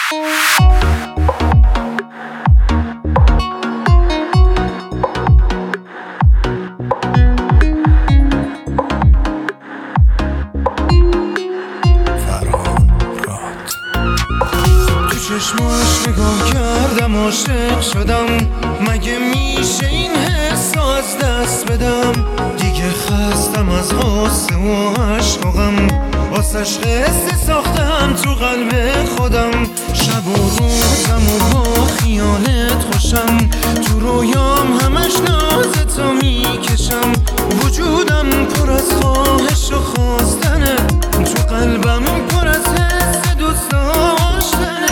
چشماش نگاه کردم عاشق شدم، مگه میشه این حس از دست بدم؟ دیگه خستم از غصه و عشق و غم، واسش قصه ساختم تو قلب خودم. شب و روزم و با خیالت خوشم، تو رویام همش نازتو میکشم. وجودم پر از خواهش و خواستنه، تو قلبم پر از حس دوست داشتنه.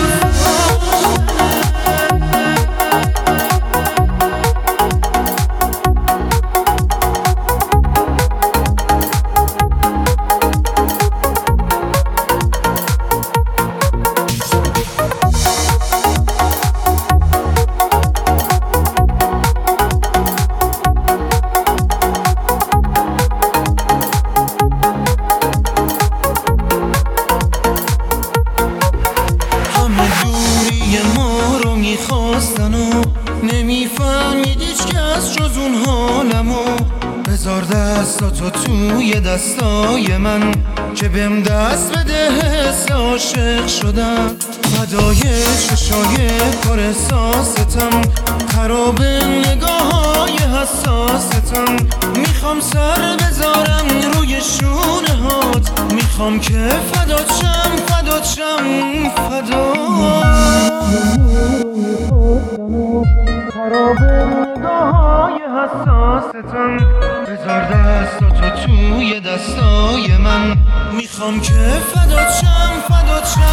میخواستن و نمیفهمید هیچ کس جز اون حالمو. بذار دستاتو توی دستای من که بهم دست بده، حس عاشق شدم. فدای چشای پر احساستم، خراب نگاه‌های حساستم. میخوام سر بذارم روی شونه هات، میخوام که فدات شم فدات شم فدات. خراب نگاه‌های حساستم، بذار دستاتو توی دستای من. میخوام که فدات شم فدات شم.